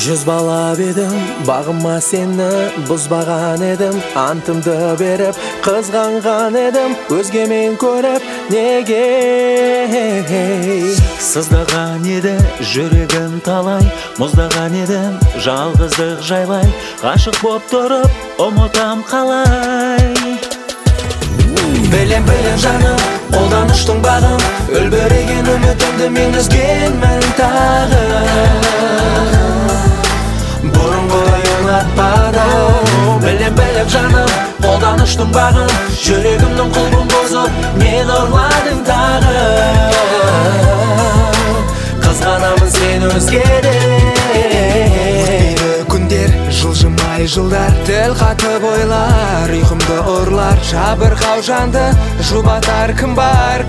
Жүз балап едім, бағыма сені бұзбаған едім. Антымды беріп, қызғанған едім, өзгемен көріп, неге? Сыздаған еді жүрегім талай, мұздаған едім жалғыздық жайлай. Ғашық боп тұрып, ұмытам қалай. Білем жаным, қолдан ұштың бағым, үлбіреген үмітімді мен үзгенмін тағы. Бұрынғыдай ұнатпадым. Білем жаным, қолдан ұштың бағым, жүрегімнің құлбын бұзып, мен ұрладың тағы. Қызғанамын сен өзгеден. Күндер жылжымай жылдар, тіл қатып ойлар, ұйқымды ұрлар, жабырқау жанды жұбатар кім бар?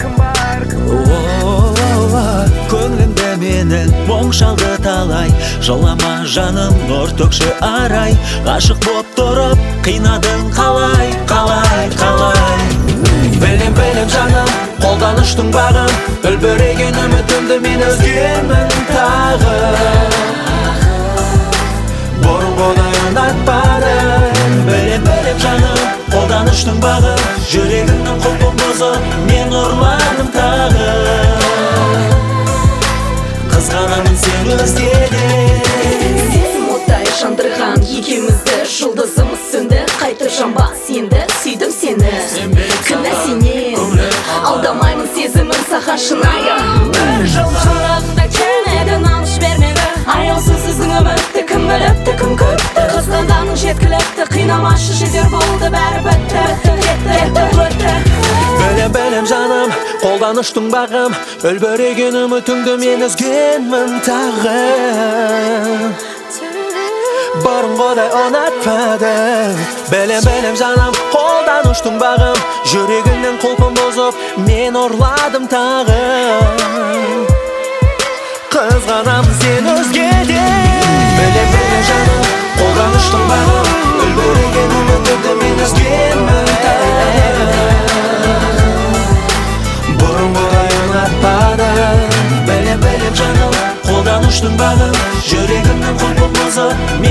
Көңілімді менің мұң шалды талай, жылама жаным нұр төкші арай. Ғашық боп тұрып қинадың қалай. Білем жаным, қолдан ұштың бағым, үлбіреген үмітімді мен өзгемін тағы. Бұрынғыдай ұнатпадым. Білем жаным, қолдан ұштың бағым, жүрегімнің құлпын бұзып, мен ұрладым тағы. Қызғанамын сен өзгеден. Сезім оттай жандырған екеумізді, жұлдызымыз сөнді, қайтып жанбас енді, сүйдім сені. Кінә сенен, алдамаймын сезімім саған шынайы. Бір жыл шырағында кенеді, намыс бермеді, аяусыз іздің үмітті, кім біліпті, кім күтті. Қызғанғаның жеткілікті, қинамашы жетер болды, бәрі бітті, кетті өтті. Білем жаным, қолдан ұштың бағым, үлбіреген үмітіңді мен үзгенмін тағы. Бұрынғыдай ұнатпадым. Білем жаным, қолдан ұштың бағым, жүрегіңнен құлпын бұзып, мен ұрладым тағы. Қызғанамын сен өзгеден. Білем жаным, қолдан ұштың бағым, үлбіреген үмітіңді мен үзгенмін тағы. Бұрынғыдай ұнатпадым. Білем жаным, қолдан ұштың бағым, жүрегімнің құлпын бұзып,